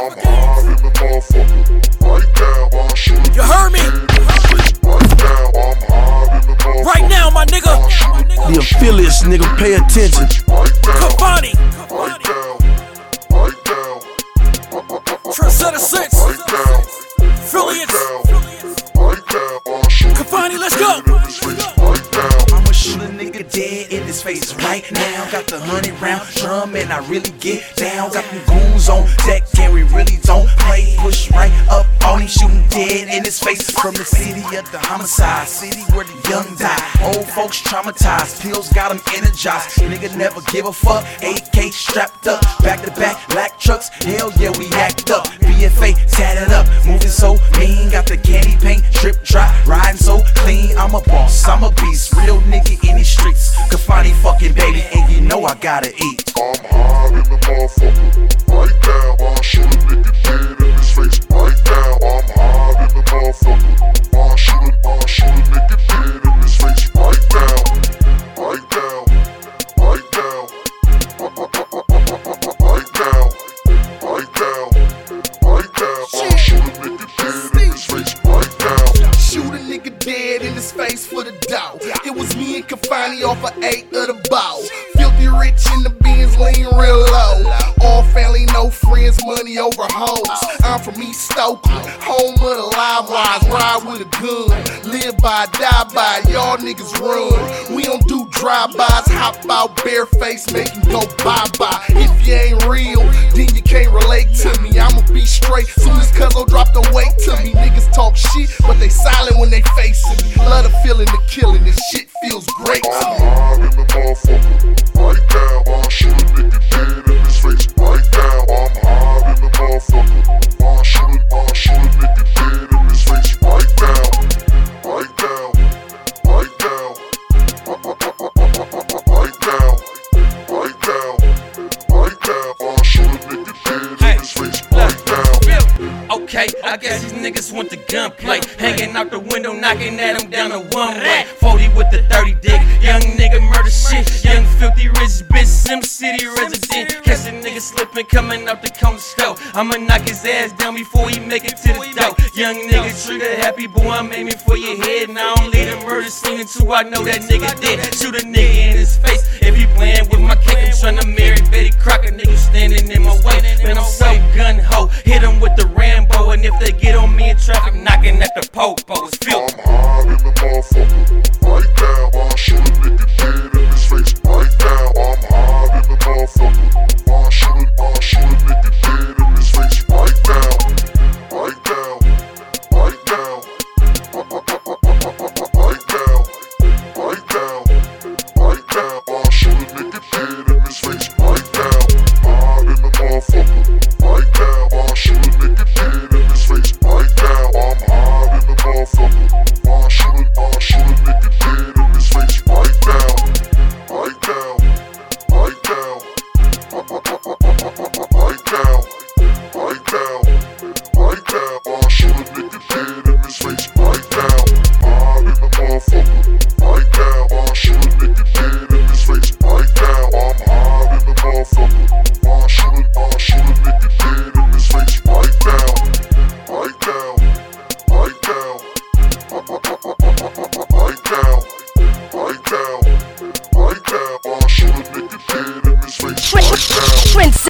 I'm hot in the motherfucker. Right now, I'm shooting. You heard me? Right now, I'm hot in the motherfucker. Right now, my nigga. The affiliates, nigga, pay attention. Kafani. Right now. Right now. Trendsetter 6. Affiliates. Right now, I'm shooting. Kafani, let's go. Right now. I'ma shoot a nigga dead in his face right now. Got the 100-round drum and I really get down. Got them goons on deck and we really don't play. Push right up on him, shooting dead in his face. From the city of the homicide, city where the young die. Old folks traumatized, pills got them energized. Nigga never give a fuck, AK strapped up. Back to back, black trucks, hell yeah we act up. BFA tatted up, moving so mean. Got the candy paint, strip dry, riding so clean. I'm a boss, I'm a beast, real nigga in these streets. Kafani fucking baby, and you know I gotta eat. I'm hot in the motherfucker. Right now, I'm shooting nigga dead in his face. Right now, I'm hot in the motherfucker. I'm shooting nigga dead in his face. Right now. Right now. Right now. Right now. Right now. Right now. I'm shooting nigga dead in his face. Right now. Shoot a nigga dead in his face for the dough. It was me and Kafani off of 8 of the ball. Filthy rich in the Benz, lean real low. All family, no friends, money over hoes. I'm from East Oakland, home of the live wires. Ride with a gun, live by, die by. Y'all niggas run. We don't do drive-bys, hop out bareface, make him go bye-bye. If you ain't real, then you can't relate to me. I'ma be straight, soon as Cuzzo drop the weight to me. Niggas talk shit, but they silent when they facing me. Love the feeling, the killing, this shit feels great to I'm me. hot in the motherfucker. Right now, I'm shooting nigga dead in his face. Right now, I'm hot in the motherfucker. I'm shooting nigga dead in his face. Right now. Right now. Right now. Right now. Right now. Right now. I'm shooting nigga dead in his face. Right now. Okay, I guess these niggas want the gunplay. Hanging out the window, knocking at him down a one-way. 40 with the 30 dick, young nigga murder shit. Young filthy rich bitch, Sim City resident. Catch a nigga slipping, coming out the corner store. I'ma knock his ass down before he make it to the door. Young nigga trigger happy, boy, I'm aiming for your head. And I don't leave the murder scene until I know that nigga dead. Shoot a nigga in his face if he playing with my cake. I'm tryna marry Betty Crocker, nigga standing in my way. Man, I'm so gun